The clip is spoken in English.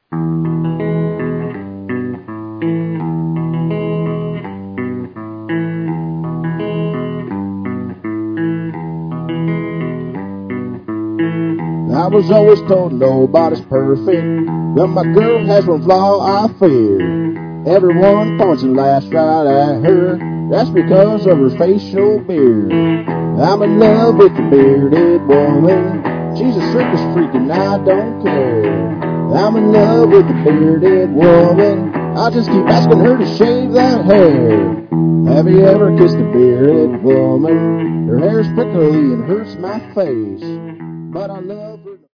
I was always told nobody's perfect, but my girl has one flaw I fear. Everyone points and laughs right at her. That's because of her facial beard. I'm in love with a bearded woman. She's a circus freak and I don't care. I'm in love with a bearded woman. I just keep asking her to shave that hair. Have you ever kissed a bearded woman? Her hair's prickly and hurts my face, but I love